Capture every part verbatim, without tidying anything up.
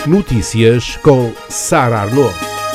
Notícias com Sara Arnaud.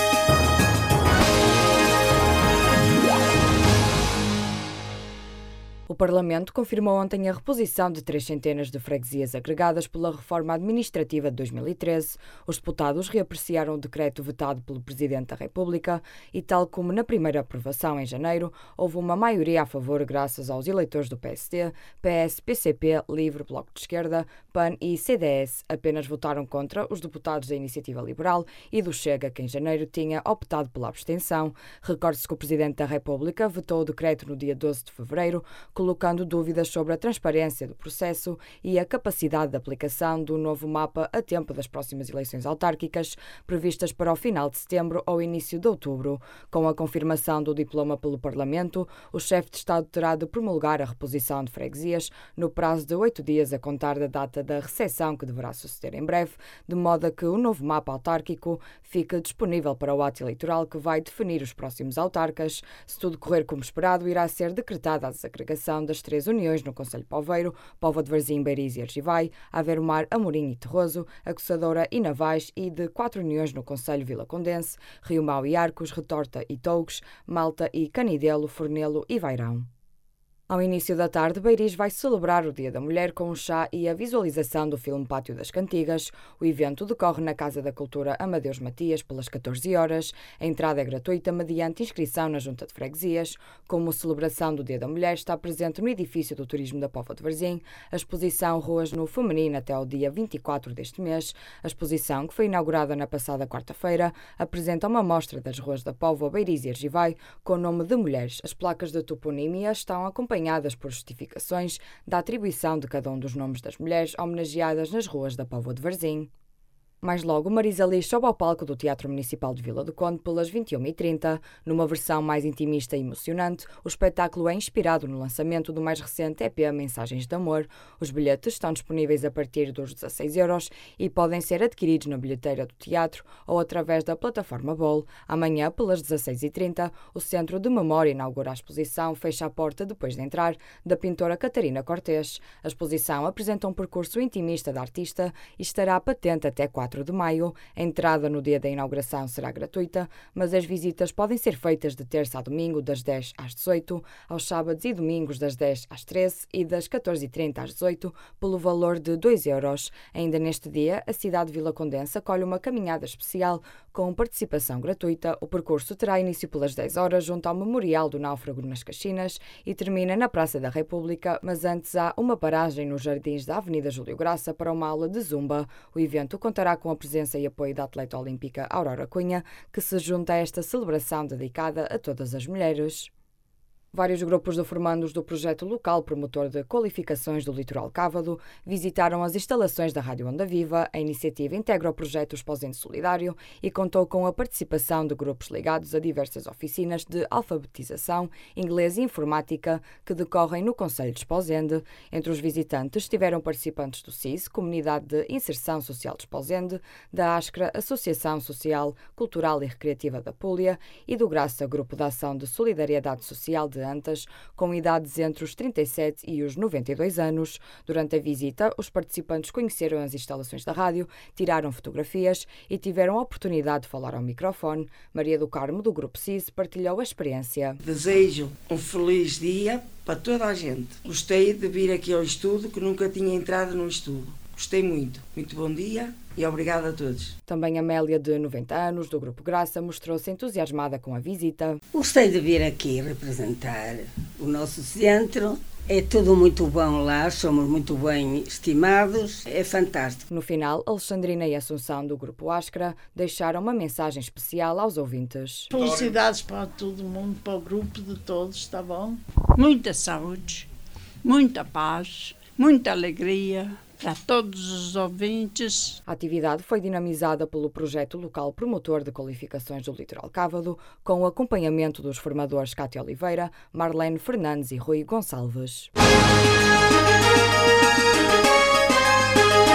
O Parlamento confirmou ontem a reposição de três centenas de freguesias agregadas pela reforma administrativa de dois mil e treze. Os deputados reapreciaram o decreto vetado pelo Presidente da República e, tal como na primeira aprovação em janeiro, houve uma maioria a favor graças aos eleitores do P S D, P S, P C P, Livre, Bloco de Esquerda, P A N e C D S. Apenas votaram contra os deputados da Iniciativa Liberal e do Chega, que em janeiro tinha optado pela abstenção. Recorde-se que o Presidente da República vetou o decreto no dia doze de fevereiro, colocando dúvidas sobre a transparência do processo e a capacidade de aplicação do novo mapa a tempo das próximas eleições autárquicas, previstas para o final de setembro ou início de outubro. Com a confirmação do diploma pelo Parlamento, o chefe de Estado terá de promulgar a reposição de freguesias no prazo de oito dias a contar da data da recepção, que deverá suceder em breve, de modo a que o novo mapa autárquico fique disponível para o ato eleitoral que vai definir os próximos autarcas. Se tudo correr como esperado, irá ser decretada a desagregação das três uniões no concelho de Poveiro, Póvoa de Varzim, Beiriz e Argivai, Aveiro Mar, Amorim e Terroso, Aguçadora e Navais, e de quatro uniões no concelho Vila Condense, Rio Mau e Arcos, Retorta e Tougues, Malta e Canidelo, Fornelo e Vairão. Ao início da tarde, Beiriz vai celebrar o Dia da Mulher com um chá e a visualização do filme Pátio das Cantigas. O evento decorre na Casa da Cultura Amadeus Matias pelas catorze horas. A entrada é gratuita mediante inscrição na Junta de Freguesias. Como celebração do Dia da Mulher, está presente no edifício do Turismo da Póvoa de Varzim a exposição Ruas no Feminino até ao dia vinte e quatro deste mês. A exposição, que foi inaugurada na passada quarta-feira, apresenta uma mostra das ruas da Póvoa, Beiriz e Argivai com o nome de mulheres. As placas de toponímia estão acompanhadas por justificações da atribuição de cada um dos nomes das mulheres homenageadas nas ruas da Póvoa de Varzim. Mais logo, Marisa Liz sobe ao palco do Teatro Municipal de Vila do Conde pelas vinte e uma e trinta. Numa versão mais intimista e emocionante, o espetáculo é inspirado no lançamento do mais recente E P Mensagens de Amor. Os bilhetes estão disponíveis a partir dos dezasseis euros e podem ser adquiridos na bilheteira do teatro ou através da plataforma Bol. Amanhã, pelas dezasseis e trinta, o Centro de Memória inaugura a exposição Fecha a Porta Depois de Entrar, da pintora Catarina Cortês. A exposição apresenta um percurso intimista da artista e estará patente até quatro de maio. A entrada no dia da inauguração será gratuita, mas as visitas podem ser feitas de terça a domingo das dez às dezoito, aos sábados e domingos das dez às treze e das catorze e trinta às dezoito, pelo valor de dois euros. Ainda neste dia, a cidade de Vila Condense acolhe uma caminhada especial com participação gratuita. O percurso terá início pelas dez horas junto ao Memorial do Náufrago nas Caxinas e termina na Praça da República, mas antes há uma paragem nos jardins da Avenida Júlio Graça para uma aula de zumba. O evento contará com a presença e apoio da atleta olímpica Aurora Cunha, que se junta a esta celebração dedicada a todas as mulheres. Vários grupos de formandos do projeto local promotor de qualificações do Litoral Cávado visitaram as instalações da Rádio Onda Viva. A iniciativa integra o projeto Esposende Solidário e contou com a participação de grupos ligados a diversas oficinas de alfabetização, inglês e informática que decorrem no concelho de Esposende. Entre os visitantes estiveram participantes do C I S, Comunidade de Inserção Social de Esposende, da ASCRA, Associação Social, Cultural e Recreativa da Púlia, e do Graça, Grupo de Ação de Solidariedade Social de Antas, com idades entre os trinta e sete e os noventa e dois anos. Durante a visita, os participantes conheceram as instalações da rádio, tiraram fotografias e tiveram a oportunidade de falar ao microfone. Maria do Carmo, do Grupo C I S, partilhou a experiência. Desejo um feliz dia para toda a gente. Gostei de vir aqui ao estudo, que nunca tinha entrado no estudo. Gostei muito. Muito bom dia e obrigada a todos. Também Amélia, de noventa anos, do Grupo Graça, mostrou-se entusiasmada com a visita. Gostei de vir aqui representar o nosso centro. É tudo muito bom lá, somos muito bem estimados, é fantástico. No final, Alexandrina e Assunção, do Grupo ASCRA, deixaram uma mensagem especial aos ouvintes. Felicidades para todo mundo, para o grupo de todos, está bom? Muita saúde, muita paz, muita alegria para todos os ouvintes. A atividade foi dinamizada pelo projeto local promotor de qualificações do Litoral Cávado, com o acompanhamento dos formadores Cátia Oliveira, Marlene Fernandes e Rui Gonçalves.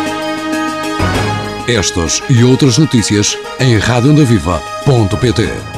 Estas e outras notícias em rádio onda viva ponto pt.